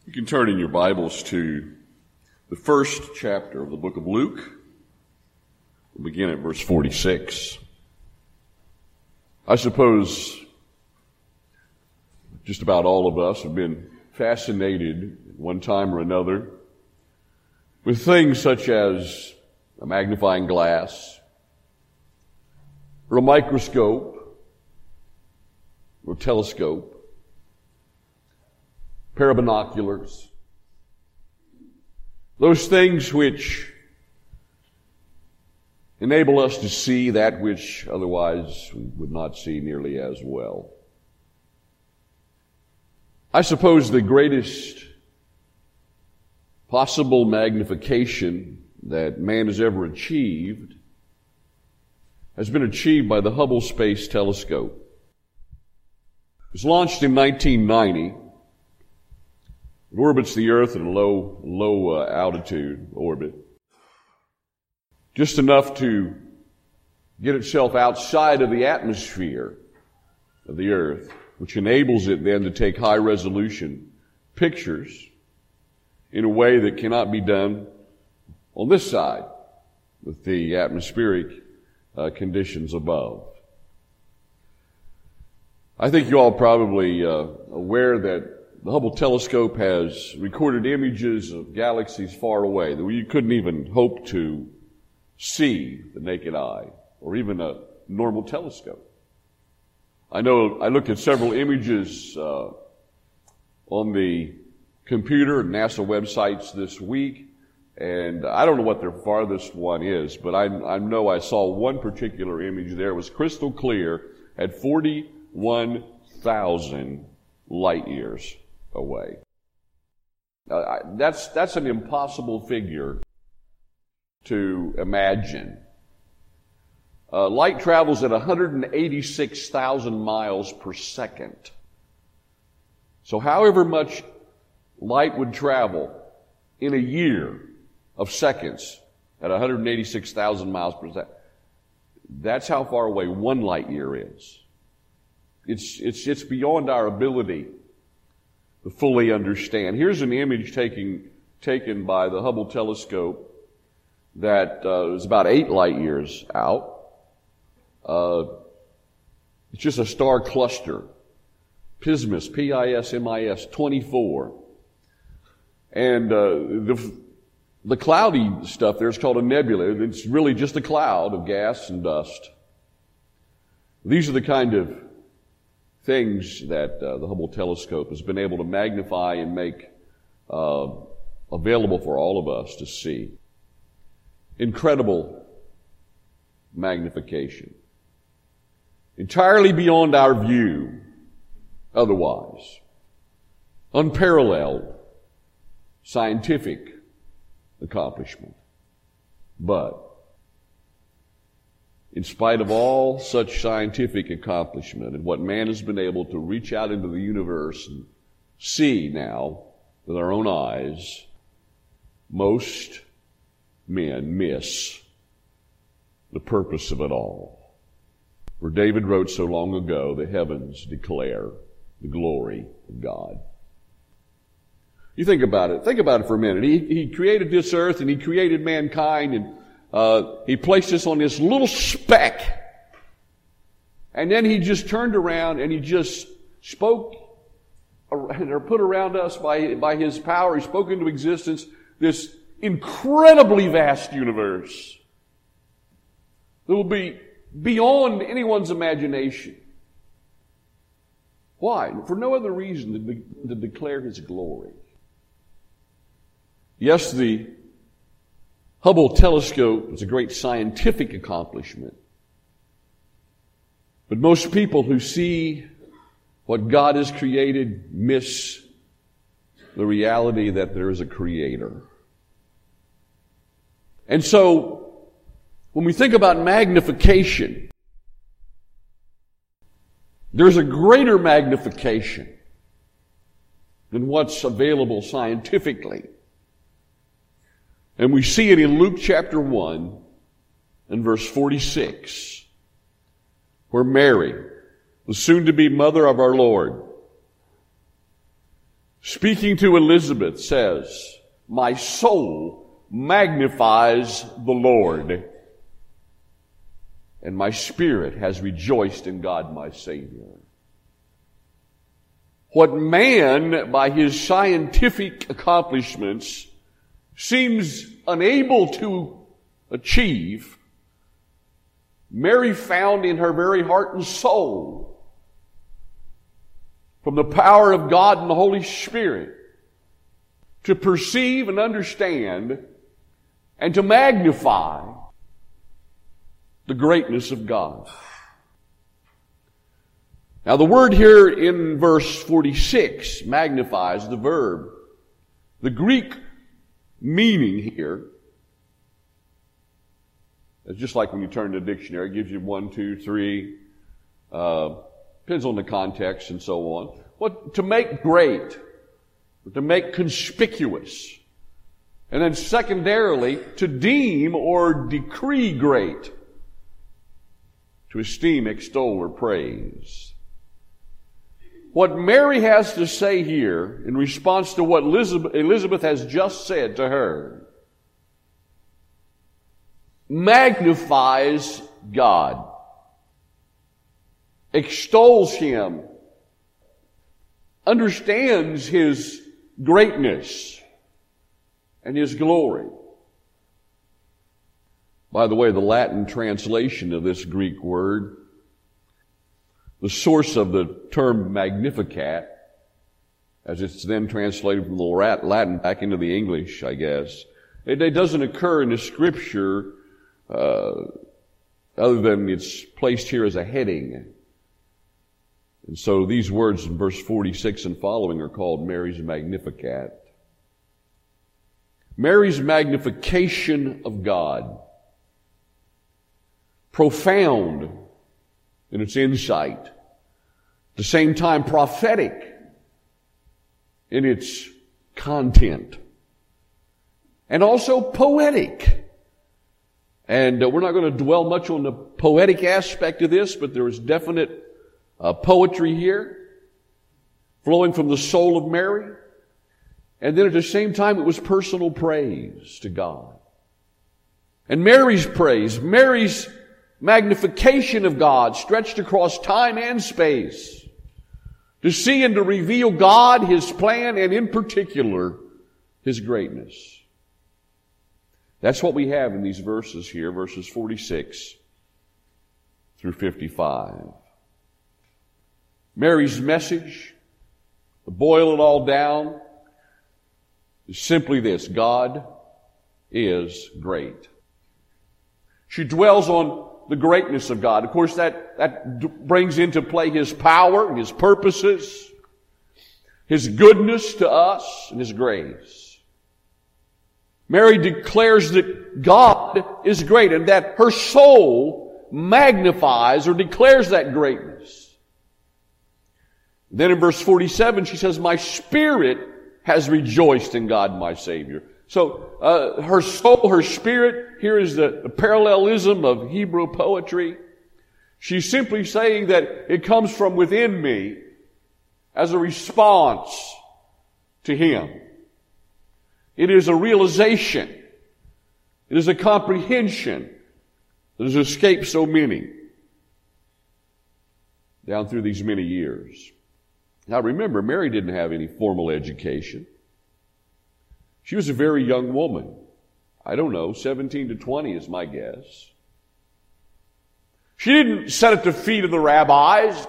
You can turn in your Bibles to the first chapter of the book of Luke. We'll begin at verse 46. I suppose just about all of us have been fascinated at one time or another with things such as a magnifying glass, or a microscope, or telescope, pair of binoculars, those things which enable us to see that which otherwise we would not see nearly as well. I suppose the greatest possible magnification that man has ever achieved has been achieved by the Hubble Space Telescope. It was launched in 1990. It orbits the Earth in a low altitude orbit, just enough to get itself outside of the atmosphere of the Earth, which enables it then to take high-resolution pictures in a way that cannot be done on this side with the atmospheric conditions above. I think you all probably aware that the Hubble telescope has recorded images of galaxies far away that you couldn't even hope to see with the naked eye, or even a normal telescope. I know I looked at several images on the computer and NASA websites this week, and I don't know what their farthest one is, but I know I saw one particular image there. It was crystal clear at 41,000 light years away. That's an impossible figure to imagine. Light travels at 186,000 miles per second. So however much light would travel in a year of seconds at 186,000 miles per second, that's how far away one light year is. It's beyond our ability to fully understand. Here's an image taken by the Hubble telescope that is about 8 light years out. It's just a star cluster, Pismis, P-I-S-M-I-S 24. And the cloudy stuff there is called a nebula. It's really just a cloud of gas and dust. These are the kind of things that the Hubble telescope has been able to magnify and make available for all of us to see. Incredible magnification. Entirely beyond our view otherwise. Unparalleled scientific accomplishment. But in spite of all such scientific accomplishment and what man has been able to reach out into the universe and see now with our own eyes, most men miss the purpose of it all. For David wrote so long ago, the heavens declare the glory of God. You think about it. Think about it for a minute. He created this earth and He created mankind, and He placed us on this little speck. And then He just turned around and He just spoke or put around us by His power. He spoke into existence this incredibly vast universe that will be beyond anyone's imagination. Why? For no other reason than to declare His glory. Yes, the Hubble telescope is a great scientific accomplishment. But most people who see what God has created miss the reality that there is a Creator. And so, when we think about magnification, there's a greater magnification than what's available scientifically. And we see it in Luke chapter 1 and verse 46, where Mary, the soon-to-be mother of our Lord, speaking to Elizabeth, says, "My soul magnifies the Lord, and my spirit has rejoiced in God my Savior." What man, by his scientific accomplishments, seems unable to achieve, Mary found in her very heart and soul, from the power of God and the Holy Spirit, to perceive and understand and to magnify the greatness of God. Now the word here in verse 46, magnifies, the verb. The Greek meaning here, it's just like when you turn to a dictionary, it gives you 1, 2, 3, depends on the context and so on. What to make great, or to make conspicuous. And then secondarily, to deem or decree great. To esteem, extol, or praise. What Mary has to say here in response to what Elizabeth has just said to her magnifies God, extols Him, understands His greatness and His glory. By the way, the Latin translation of this Greek word, the source of the term Magnificat, as it's then translated from the Latin back into the English, I guess, it doesn't occur in the Scripture other than it's placed here as a heading. And so these words in verse 46 and following are called Mary's Magnificat. Mary's magnification of God. Profound in its insight. At the same time, prophetic in its content. And also poetic. And we're not going to dwell much on the poetic aspect of this, but there is definite poetry here, flowing from the soul of Mary. And then at the same time, it was personal praise to God. And Mary's praise, Mary's magnification of God stretched across time and space to see and to reveal God, His plan, and in particular, His greatness. That's what we have in these verses here, verses 46 through 55. Mary's message, to boil it all down, is simply this: God is great. She dwells on the greatness of God. Of course, that brings into play His power, His purposes, His goodness to us, and His grace. Mary declares that God is great and that her soul magnifies or declares that greatness. Then in verse 47, she says, "My spirit has rejoiced in God my Savior." So her soul, her spirit, here is the parallelism of Hebrew poetry. She's simply saying that it comes from within me as a response to Him. It is a realization. It is a comprehension that has escaped so many down through these many years. Now remember, Mary didn't have any formal education. She was a very young woman. I don't know, 17 to 20 is my guess. She didn't sit at the feet of the rabbis.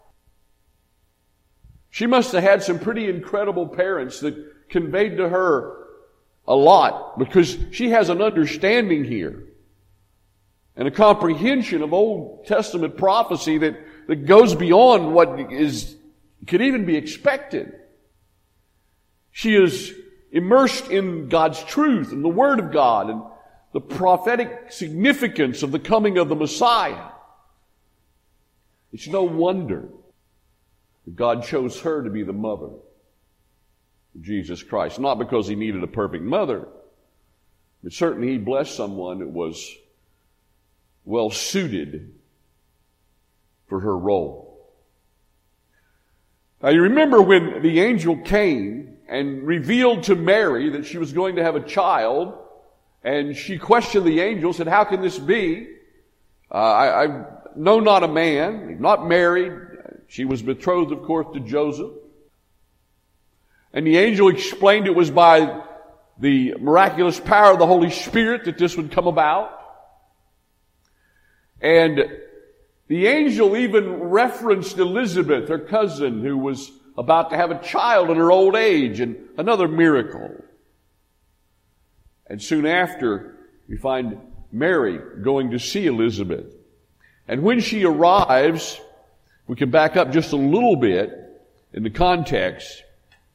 She must have had some pretty incredible parents that conveyed to her a lot, because she has an understanding here and a comprehension of Old Testament prophecy that goes beyond what could even be expected. She is immersed in God's truth and the Word of God and the prophetic significance of the coming of the Messiah. It's no wonder that God chose her to be the mother of Jesus Christ. Not because He needed a perfect mother, but certainly He blessed someone that was well suited for her role. Now you remember when the angel came and revealed to Mary that she was going to have a child. And she questioned the angel, said, "How can this be? I know not a man, not married." She was betrothed, of course, to Joseph. And the angel explained it was by the miraculous power of the Holy Spirit that this would come about. And the angel even referenced Elizabeth, her cousin, who was about to have a child in her old age, and another miracle. And soon after, we find Mary going to see Elizabeth. And when she arrives, we can back up just a little bit in the context.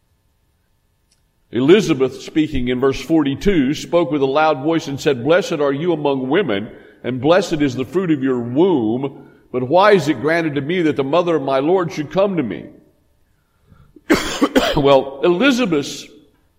Elizabeth, speaking in verse 42, spoke with a loud voice and said, "Blessed are you among women, and blessed is the fruit of your womb. But why is it granted to me that the mother of my Lord should come to me?" Well, Elizabeth's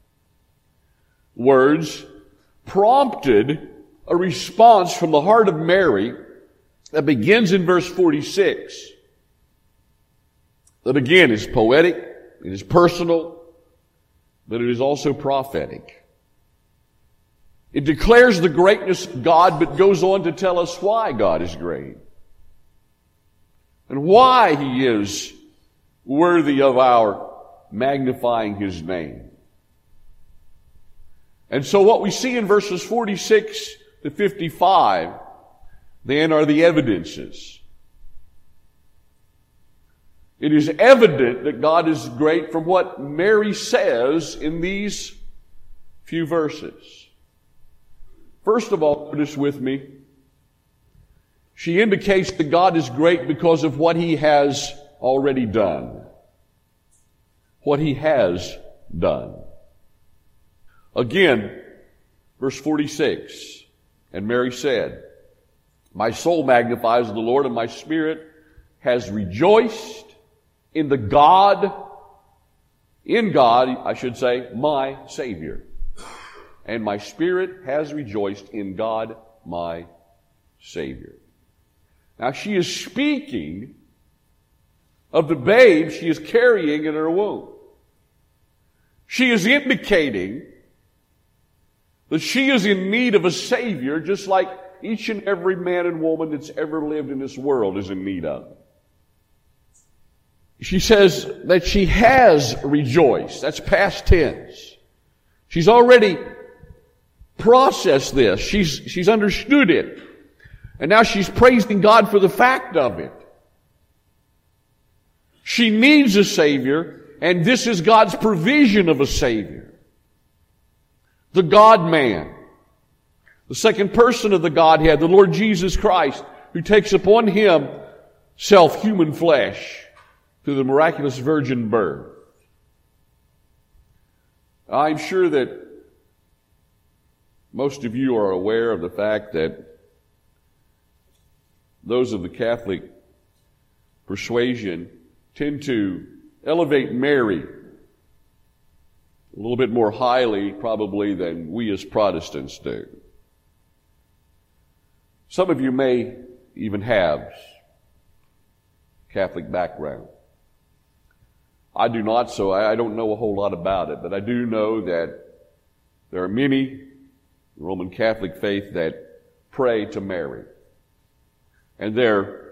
words prompted a response from the heart of Mary that begins in verse 46. That again is poetic, it is personal, but it is also prophetic. It declares the greatness of God, but goes on to tell us why God is great and why He is worthy of our magnifying His name. And so what we see in verses 46 to 55 then are the evidences. It is evident that God is great from what Mary says in these few verses. First of all, notice with me, she indicates that God is great because of what He has already done. What He has done. Again, verse 46, "And Mary said, My soul magnifies the Lord, and my spirit has rejoiced in God, I should say, my Savior. And my spirit has rejoiced in God, my Savior." Now she is speaking of the babe she is carrying in her womb. She is indicating that she is in need of a Savior, just like each and every man and woman that's ever lived in this world is in need of. She says that she has rejoiced. That's past tense. She's already processed this. She's understood it. And now she's praising God for the fact of it. She needs a Savior, and this is God's provision of a Savior. The God-man, the second person of the Godhead, the Lord Jesus Christ, who takes upon Himself human flesh through the miraculous virgin birth. I'm sure that most of you are aware of the fact that those of the Catholic persuasion tend to elevate Mary a little bit more highly probably than we as Protestants do. Some of you may even have Catholic background. I do not, so I don't know a whole lot about it, but I do know that there are many in the Roman Catholic faith that pray to Mary. And their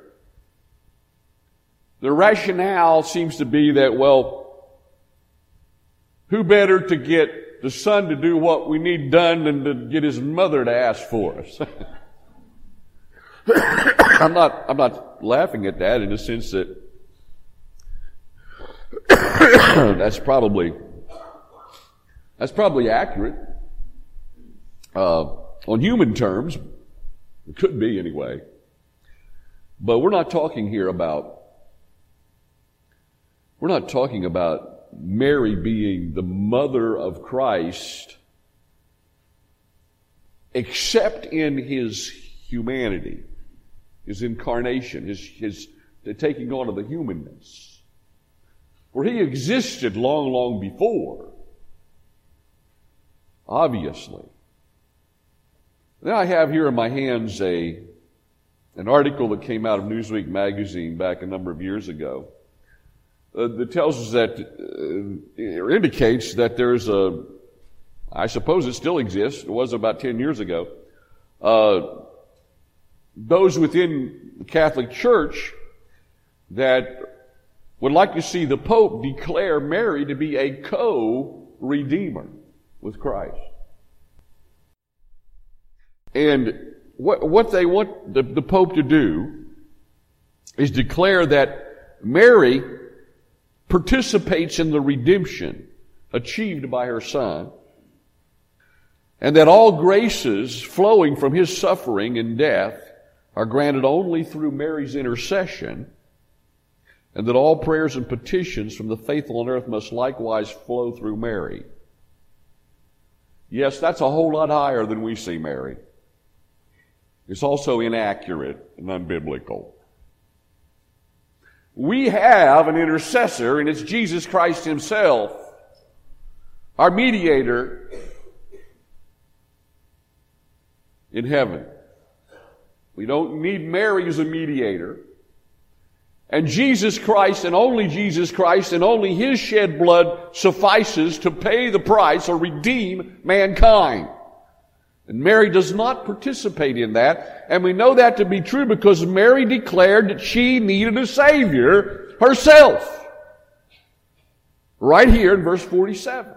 rationale seems to be that, well, who better to get the Son to do what we need done than to get His mother to ask for us? I'm not laughing at that in the sense that that's probably accurate on human terms. It could be anyway. But we're not talking about Mary being the mother of Christ except in His humanity, His incarnation, his taking on of the humanness. For He existed long, long before, obviously. Then I have here in my hands an article that came out of Newsweek magazine back a number of years ago that tells us that, or indicates that there's I suppose it still exists, it was about 10 years ago, those within the Catholic Church that would like to see the Pope declare Mary to be a co-redeemer with Christ. And what they want the Pope to do is declare that Mary participates in the redemption achieved by her Son, and that all graces flowing from His suffering and death are granted only through Mary's intercession, and that all prayers and petitions from the faithful on earth must likewise flow through Mary. Yes, that's a whole lot higher than we see Mary. It's also inaccurate and unbiblical. We have an intercessor, and it's Jesus Christ Himself, our mediator in heaven. We don't need Mary as a mediator. And Jesus Christ, and only Jesus Christ, and only His shed blood suffices to pay the price or redeem mankind. And Mary does not participate in that. And we know that to be true because Mary declared that she needed a Savior herself. Right here in verse 47.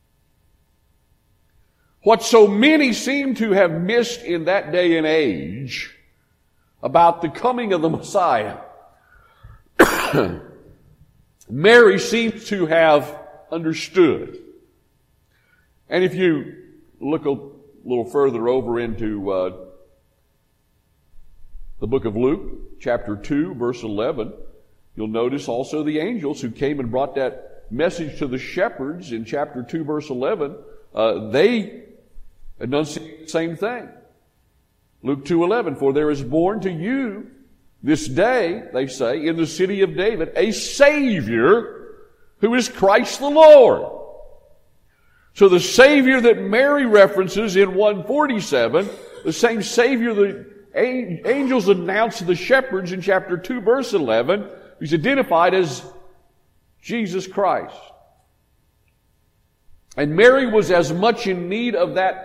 What so many seem to have missed in that day and age about the coming of the Messiah, Mary seems to have understood. And if you look a little further over into the book of Luke, chapter 2, verse 11, you'll notice also the angels who came and brought that message to the shepherds in chapter 2, verse 11, they enunciate the same thing. Luke 2:11, for there is born to you this day, they say, in the city of David, a Savior who is Christ the Lord. So the Savior that Mary references in 147, the same Savior the angels announced to the shepherds in chapter 2, verse 11, who's identified as Jesus Christ. And Mary was as much in need of that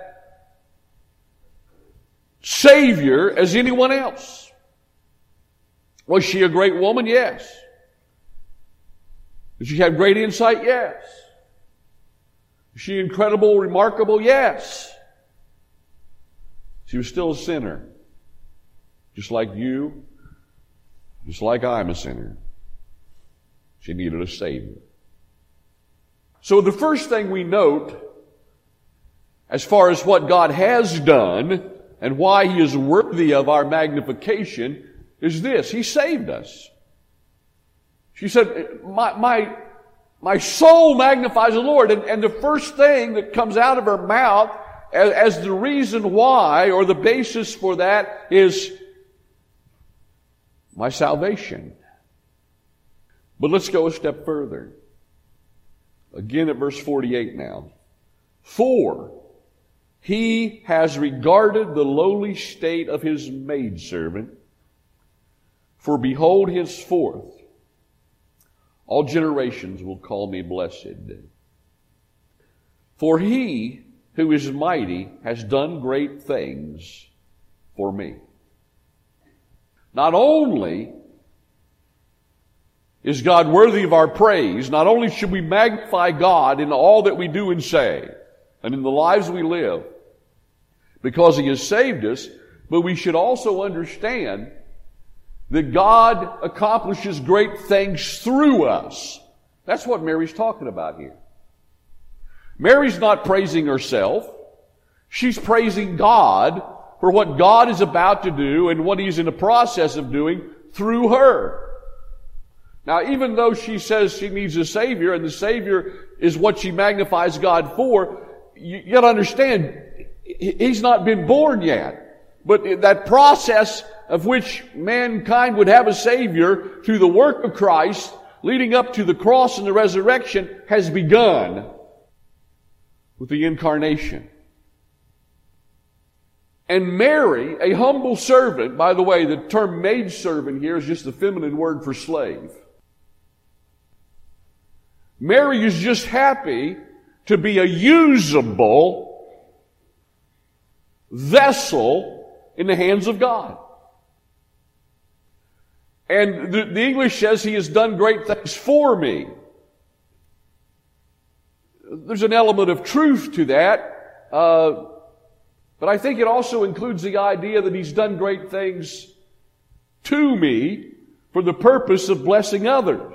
Savior as anyone else. Was she a great woman? Yes. Did she have great insight? Yes. Was she incredible, remarkable? Yes. She was still a sinner. Just like you, just like I'm a sinner. She needed a Savior. So the first thing we note, as far as what God has done and why He is worthy of our magnification, is this: He saved us. She said, my soul magnifies the Lord. And the first thing that comes out of her mouth as the reason why, or the basis for that, is my salvation. But let's go a step further. Again at verse 48 now. For He has regarded the lowly state of His maidservant. For behold, henceforth all generations will call me blessed. For He who is mighty has done great things for me. Not only is God worthy of our praise, not only should we magnify God in all that we do and say, and in the lives we live, because He has saved us, but we should also understand that God accomplishes great things through us. That's what Mary's talking about here. Mary's not praising herself. She's praising God for what God is about to do and what He's in the process of doing through her. Now, even though she says she needs a Savior, and the Savior is what she magnifies God for, you got to understand, He's not been born yet. But that process of which mankind would have a Savior through the work of Christ, leading up to the cross and the resurrection, has begun with the incarnation. And Mary, a humble servant, by the way, the term maidservant here is just the feminine word for slave. Mary is just happy to be a usable vessel in the hands of God. And the English says He has done great things for me. There's an element of truth to that, but I think it also includes the idea that He's done great things to me for the purpose of blessing others.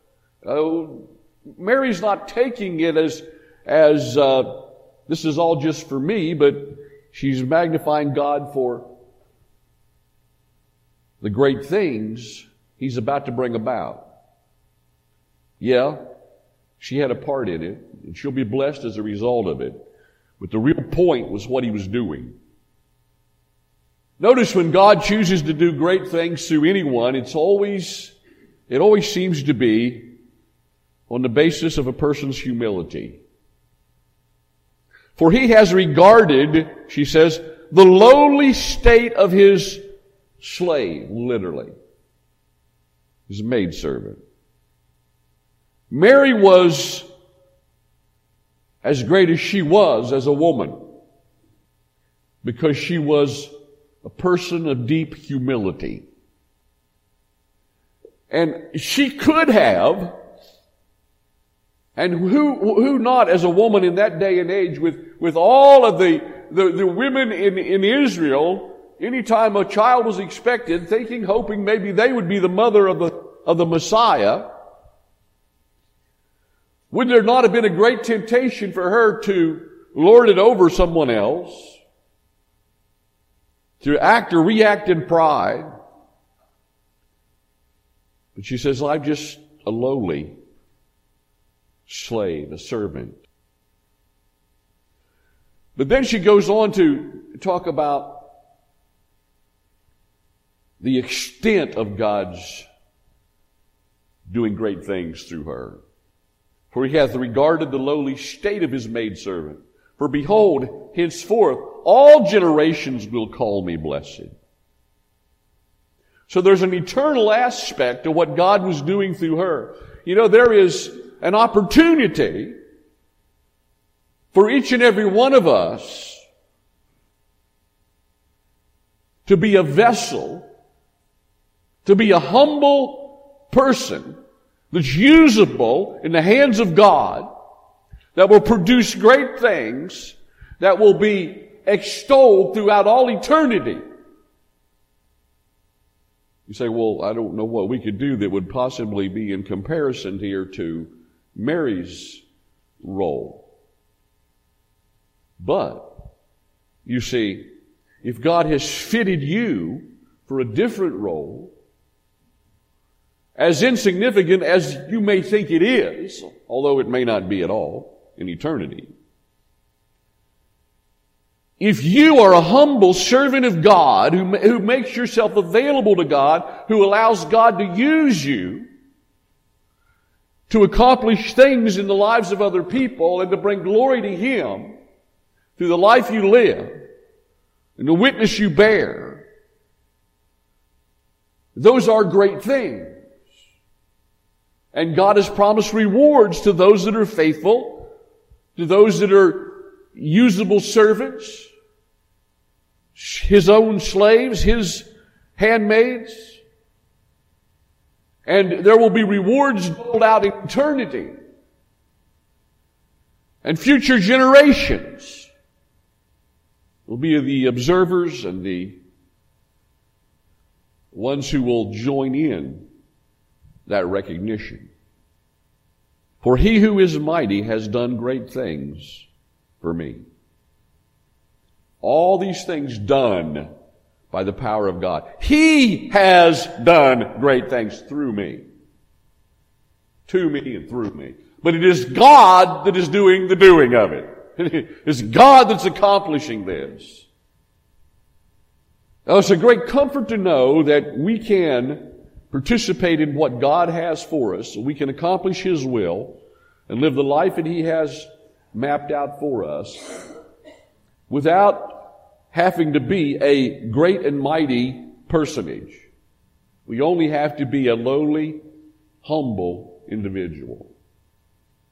Mary's not taking it as this is all just for me, but she's magnifying God for the great things He's about to bring about. Yeah, she had a part in it, and she'll be blessed as a result of it. But the real point was what He was doing. Notice when God chooses to do great things through anyone, it always seems to be on the basis of a person's humility. For He has regarded, she says, the lowly state of His slave, literally, His maidservant. Mary was as great as she was as a woman because she was a person of deep humility. And she could have, and who not as a woman in that day and age with all of the women in Israel, anytime a child was expected, hoping maybe they would be the mother of the Messiah, would there not have been a great temptation for her to lord it over someone else, to act or react in pride? But she says, I'm just a lowly slave, a servant. But then she goes on to talk about the extent of God's doing great things through her. For He hath regarded the lowly state of His maidservant. For behold, henceforth all generations will call me blessed. So there's an eternal aspect of what God was doing through her. You know, there is an opportunity for each and every one of us to be a vessel, to be a humble person that's usable in the hands of God, that will produce great things, that will be extolled throughout all eternity. You say, well, I don't know what we could do that would possibly be in comparison here to Mary's role. But, you see, if God has fitted you for a different role, as insignificant as you may think it is, although it may not be at all in eternity, if you are a humble servant of God who makes yourself available to God, who allows God to use you to accomplish things in the lives of other people and to bring glory to Him through the life you live and the witness you bear, those are great things. And God has promised rewards to those that are faithful, to those that are usable servants, His own slaves, His handmaids. And there will be rewards doled out in eternity. And future generations will be the observers and the ones who will join in that recognition. For He who is mighty has done great things for me. All these things done by the power of God. He has done great things through me. To me and through me. But it is God that is doing the doing of it. It's God that's accomplishing this. Now, it's a great comfort to know that we can participate in what God has for us, so we can accomplish His will and live the life that He has mapped out for us without having to be a great and mighty personage. We only have to be a lowly, humble individual.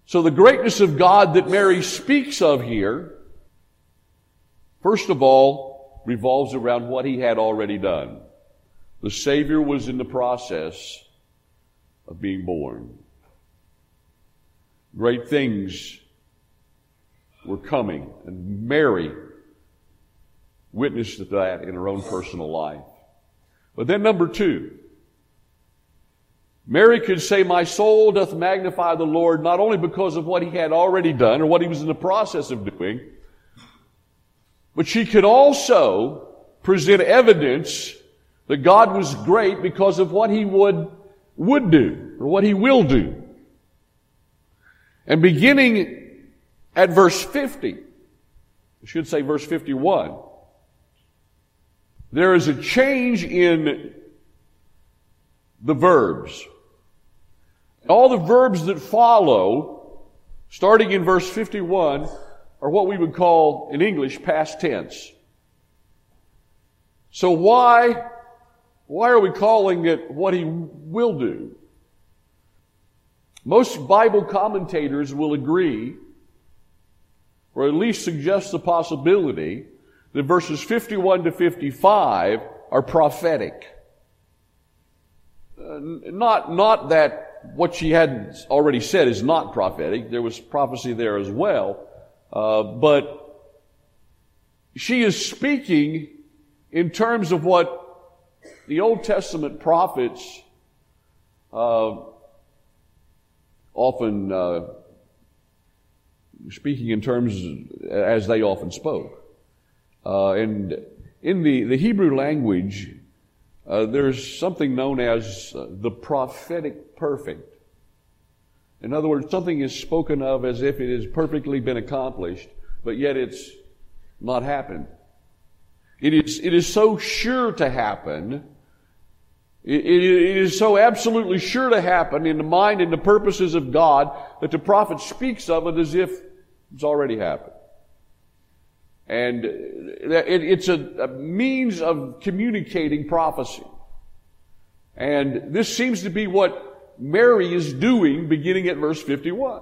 So the greatness of God that Mary speaks of here, first of all, revolves around what he had already done. The Savior was in the process of being born. Great things were coming, and Mary witnessed that in her own personal life. But then number two, Mary could say, "My soul doth magnify the Lord," not only because of what he had already done or what he was in the process of doing, but she could also present evidence that God was great because of what he would do or what he will do. And beginning at verse 50, I should say verse 51, there is a change in the verbs. All the verbs that follow, starting in verse 51, are what we would call, in English, past tense. So why are we calling it what he will do? Most Bible commentators will agree, or at least suggest the possibility, that verses 51 to 55 are prophetic. Not that what she had already said is not prophetic. There was prophecy there as well. But she is speaking in terms of what the Old Testament prophets often speaking in terms as they often spoke. And in the Hebrew language, there's something known as the prophetic perfect. In other words, something is spoken of as if it has perfectly been accomplished, but yet it's not happened. It is so sure to happen. It is so absolutely sure to happen in the mind and the purposes of God that the prophet speaks of it as if it's already happened. And it's a means of communicating prophecy. And this seems to be what Mary is doing beginning at verse 51.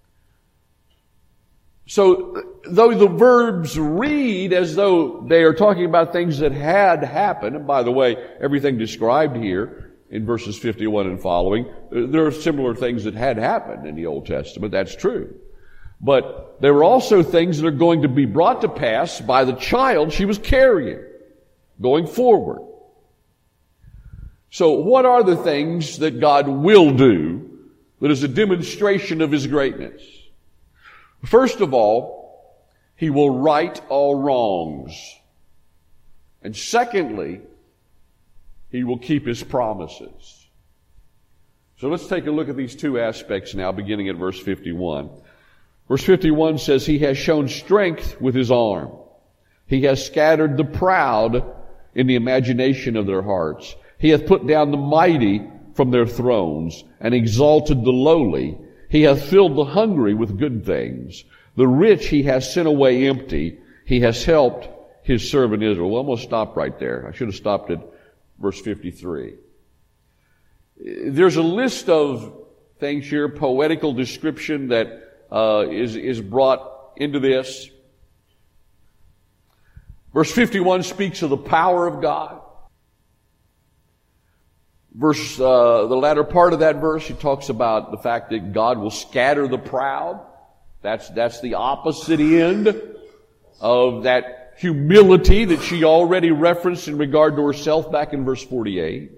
So, though the verbs read as though they are talking about things that had happened, and by the way, everything described here in verses 51 and following, there are similar things that had happened in the Old Testament, that's true. But there were also things that are going to be brought to pass by the child she was carrying, going forward. So what are the things that God will do that is a demonstration of his greatness? First of all, he will right all wrongs. And secondly, he will keep his promises. So let's take a look at these two aspects now, beginning at verse 51. Verse 51 says, he has shown strength with his arm. He has scattered the proud in the imagination of their hearts. He hath put down the mighty from their thrones and exalted the lowly. He hath filled the hungry with good things. The rich he has sent away empty. He has helped his servant Israel. Well, I'm going to stop right there. I should have stopped at verse 53. There's a list of things here, poetical description that is brought into this. Verse 51 speaks of the power of God. The latter part of that verse, he talks about the fact that God will scatter the proud. That's the opposite end of that humility that she already referenced in regard to herself back in verse 48.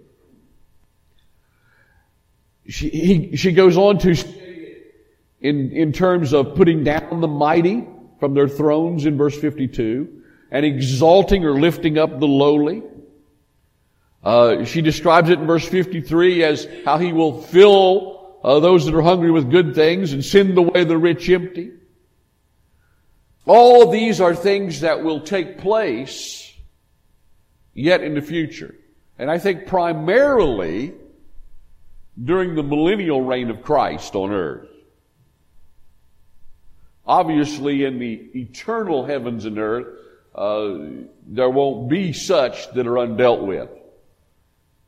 She goes on to in terms of putting down the mighty from their thrones in verse 52 and exalting or lifting up the lowly. She describes it in verse 53 as how he will fill those that are hungry with good things and send away the rich empty. All of these are things that will take place yet in the future. And I think primarily during the millennial reign of Christ on earth. Obviously, in the eternal heavens and earth, there won't be such that are undealt with.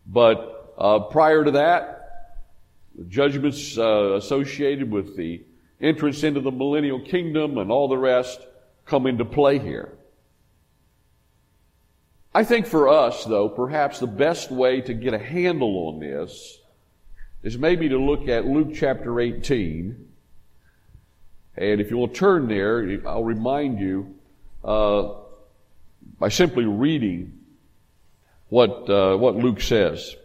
But prior to that, the judgments associated with the entrance into the millennial kingdom and all the rest come into play here. I think for us, though, perhaps the best way to get a handle on this is maybe to look at Luke chapter 18. And if you will turn there, I'll remind you by simply reading what Luke says.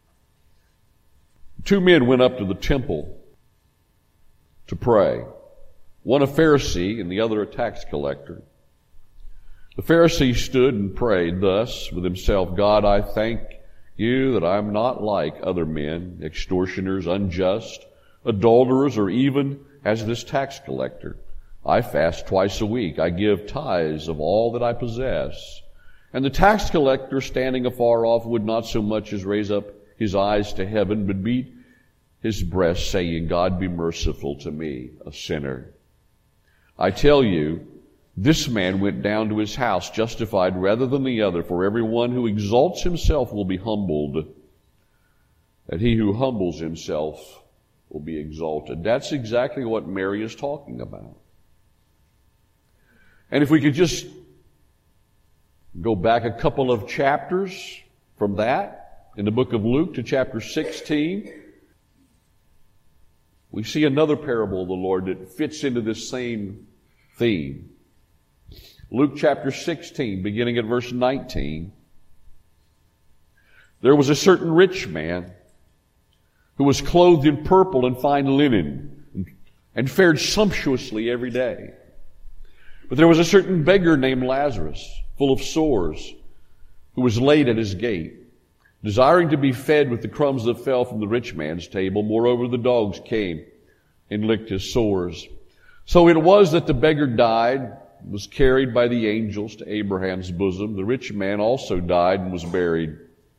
Two men went up to the temple to pray. One a Pharisee and the other a tax collector. The Pharisee stood and prayed thus with himself, God, I thank you that I'm not like other men, extortioners, unjust, adulterers, or even as this tax collector. I fast twice a week. I give tithes of all that I possess. And the tax collector, standing afar off, would not so much as raise up his eyes to heaven, but beat his breast, saying, God, be merciful to me, a sinner. I tell you, this man went down to his house justified rather than the other, for everyone who exalts himself will be humbled, and he who humbles himself will be exalted. That's exactly what Mary is talking about. And if we could just go back a couple of chapters from that, in the book of Luke to chapter 16, we see another parable of the Lord that fits into this same theme. Luke chapter 16, beginning at verse 19. There was a certain rich man who was clothed in purple and fine linen and fared sumptuously every day. But there was a certain beggar named Lazarus, full of sores, who was laid at his gate, desiring to be fed with the crumbs that fell from the rich man's table. Moreover, the dogs came and licked his sores. So it was that the beggar died, was carried by the angels to Abraham's bosom. The rich man also died and was buried.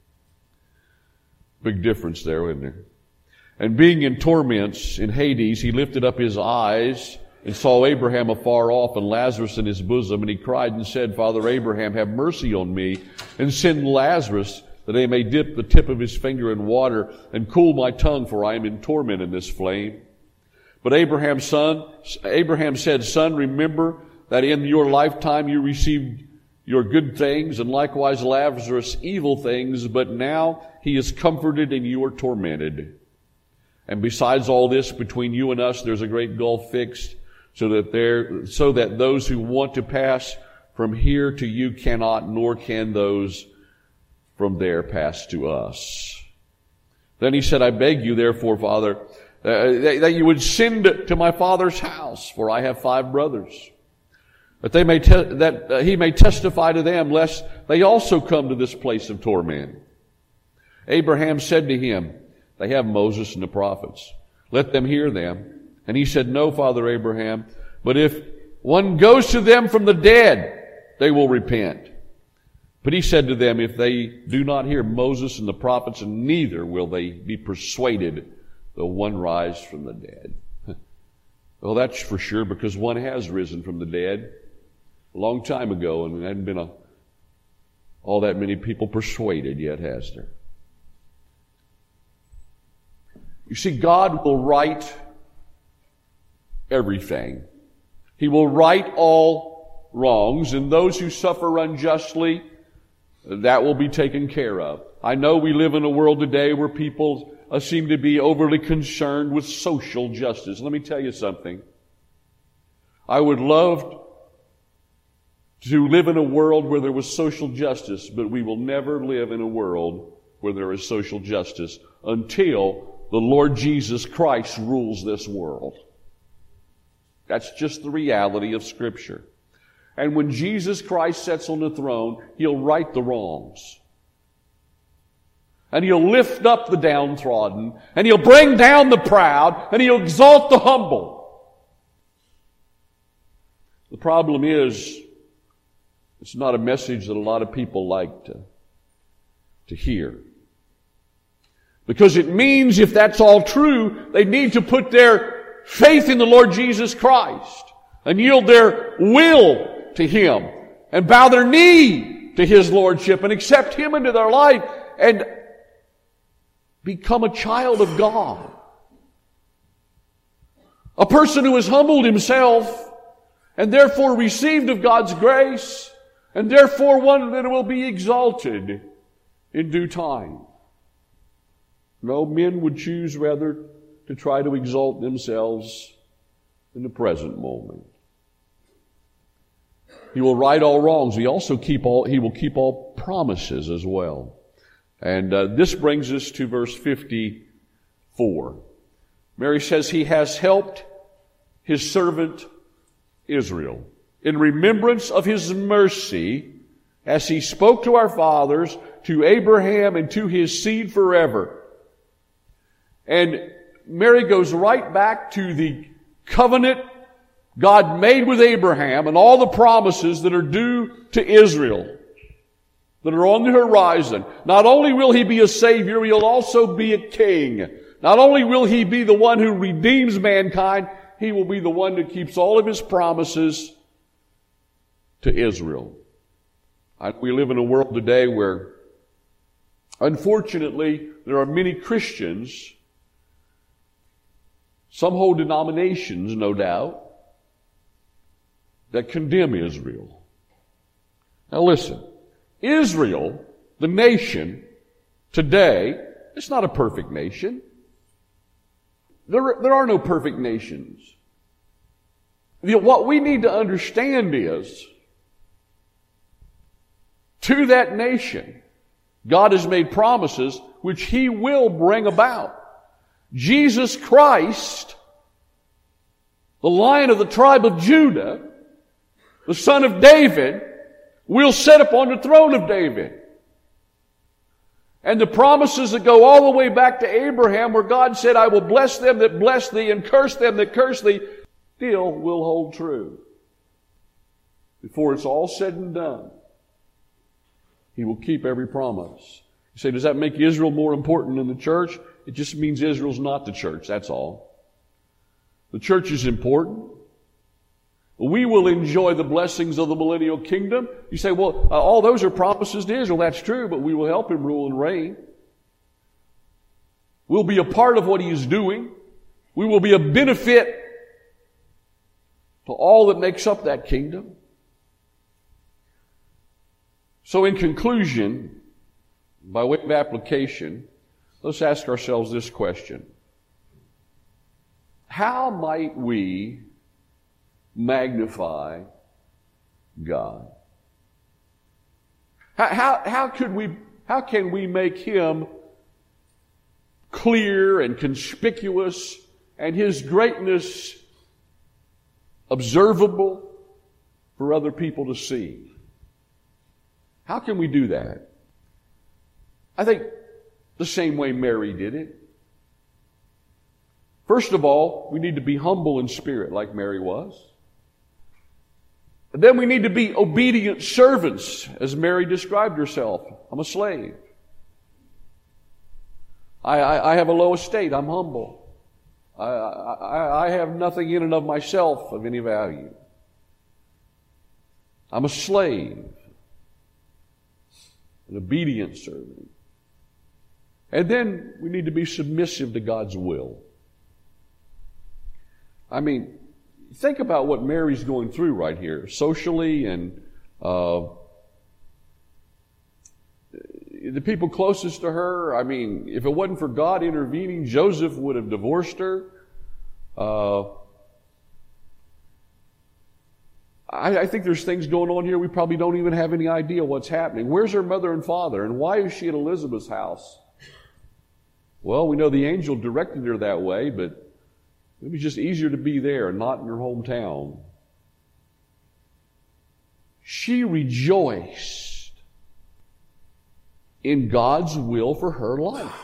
Big difference there, isn't there? And being in torments in Hades, he lifted up his eyes and saw Abraham afar off and Lazarus in his bosom. And he cried and said, Father Abraham, have mercy on me, and send Lazarus that I may dip the tip of his finger in water and cool my tongue, for I am in torment in this flame. But Abraham said, Son, remember that in your lifetime you received your good things, and likewise Lazarus evil things, but now he is comforted and you are tormented. And besides all this, between you and us there's a great gulf fixed, so that those who want to pass from here to you cannot, nor can those from there pass to us. Then he said, I beg you therefore, Father, that you would send to my father's house, for I have 5 brothers, that he may testify to them, lest they also come to this place of torment. Abraham said to him, They have Moses and the prophets. Let them hear them. And he said, No, Father Abraham, but if one goes to them from the dead, they will repent. But he said to them, If they do not hear Moses and the prophets, neither will they be persuaded, though one rise from the dead. Well, that's for sure, because one has risen from the dead a long time ago, and there hadn't been all that many people persuaded yet, has there? You see, God will right everything. He will right all wrongs, and those who suffer unjustly, that will be taken care of. I know we live in a world today where people seem to be overly concerned with social justice. Let me tell you something. I would love to live in a world where there was social justice, but we will never live in a world where there is social justice until the Lord Jesus Christ rules this world. That's just the reality of Scripture. And when Jesus Christ sits on the throne, He'll right the wrongs. And He'll lift up the downtrodden, and He'll bring down the proud, and He'll exalt the humble. The problem is, it's not a message that a lot of people like to hear. Because it means, if that's all true, they need to put their faith in the Lord Jesus Christ and yield their will to Him and bow their knee to His Lordship and accept Him into their life and become a child of God. A person who has humbled himself and therefore received of God's grace, and therefore one that will be exalted in due time. No, men would choose rather to try to exalt themselves in the present moment. He will right all wrongs. He will keep all promises as well. And this brings us to verse 54. Mary says, He has helped His servant Israel in remembrance of His mercy, as He spoke to our fathers, to Abraham, and to his seed forever. And Mary goes right back to the covenant God made with Abraham and all the promises that are due to Israel, that are on the horizon. Not only will He be a Savior, He'll also be a King. Not only will He be the one who redeems mankind, He will be the one that keeps all of His promises to Israel. We live in a world today where, unfortunately, there are many Christians, some whole denominations, no doubt, that condemn Israel. Now listen, Israel, the nation, today, it's not a perfect nation. There are no perfect nations. What we need to understand is, to that nation, God has made promises which He will bring about. Jesus Christ, the Lion of the tribe of Judah, the Son of David, will sit upon the throne of David. And the promises that go all the way back to Abraham, where God said, I will bless them that bless thee and curse them that curse thee, still will hold true. Before it's all said and done, He will keep every promise. You say, does that make Israel more important than the church? It just means Israel's not the church, that's all. The church is important. We will enjoy the blessings of the millennial kingdom. You say, well, all those are promises to Israel. That's true, but we will help Him rule and reign. We'll be a part of what He is doing. We will be a benefit to all that makes up that kingdom. So in conclusion, by way of application, let's ask ourselves this question. How might we magnify God? How can we make Him clear and conspicuous and His greatness observable for other people to see? How can we do that? I think the same way Mary did it. First of all, we need to be humble in spirit like Mary was. And then we need to be obedient servants, as Mary described herself. I'm a slave. I have a low estate. I'm humble. I have nothing in and of myself of any value. I'm a slave. An obedient servant. And then we need to be submissive to God's will. I mean, think about what Mary's going through right here, socially, and the people closest to her. I mean, if it wasn't for God intervening, Joseph would have divorced her. I think there's things going on here we probably don't even have any idea what's happening. Where's her mother and father? And why is she at Elizabeth's house? Well, we know the angel directed her that way, but it was just easier to be there and not in her hometown. She rejoiced in God's will for her life.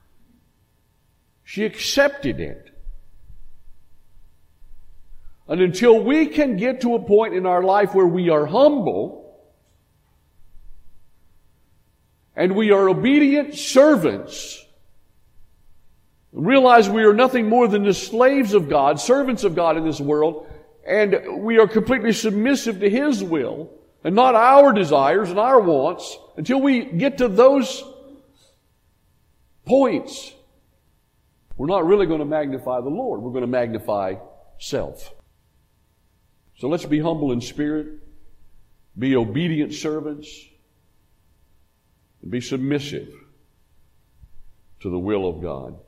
She accepted it. And until we can get to a point in our life where we are humble and we are obedient servants, realize we are nothing more than the slaves of God, servants of God in this world, and we are completely submissive to His will and not our desires and our wants, until we get to those points, we're not really going to magnify the Lord. We're going to magnify self. So let's be humble in spirit, be obedient servants, and be submissive to the will of God.